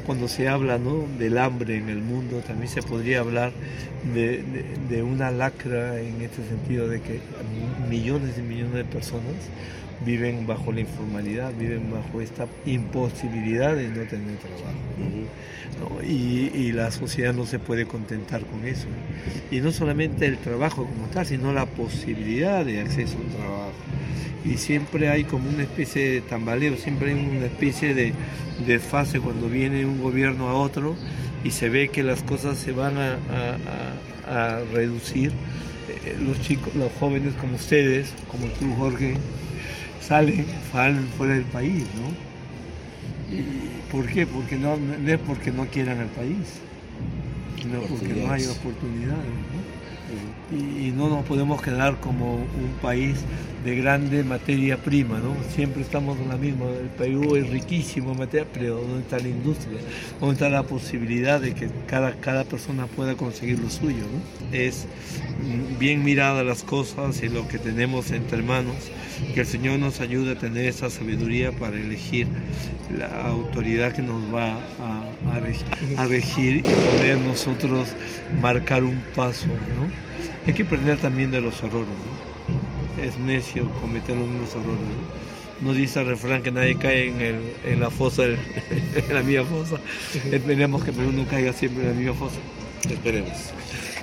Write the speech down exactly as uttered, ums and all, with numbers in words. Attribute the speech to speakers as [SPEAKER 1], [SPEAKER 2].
[SPEAKER 1] cuando se habla, ¿no?, del hambre en el mundo, también se podría hablar de, de, de una lacra en este sentido de que millones y millones de personas viven bajo la informalidad, viven bajo esta imposibilidad de no tener trabajo, ¿no? ¿No? Y, y la sociedad no se puede contentar con eso, ¿no? Y no solamente el trabajo como tal, sino la posibilidad de acceso a un trabajo. Y siempre hay como una especie de tambaleo, siempre hay una especie de desfase cuando viene un gobierno a otro y se ve que las cosas se van a, a, a, a reducir. Eh, los chicos, los jóvenes como ustedes, como tú, Jorge, salen, salen fuera del país, ¿no? ¿Y por qué? Porque no, no es porque no quieran el país, sino porque no hay oportunidades, ¿no? Y, y no nos podemos quedar como un país de grande materia prima, ¿no? Siempre estamos en la misma. El Perú es riquísimo en materia, pero ¿dónde está la industria? ¿Dónde está la posibilidad de que cada, cada persona pueda conseguir lo suyo, ¿no? Es bien miradas las cosas y lo que tenemos entre manos, que el Señor nos ayude a tener esa sabiduría para elegir la autoridad que nos va a, a, regir, a regir y poder nosotros marcar un paso, ¿no? Hay que aprender también de los errores, ¿no? Es necio cometer los mismos errores, ¿no? No dice el refrán que nadie cae en, el, en la fosa, en la misma fosa. Esperemos que Perú no caiga siempre en la misma fosa.
[SPEAKER 2] Esperemos.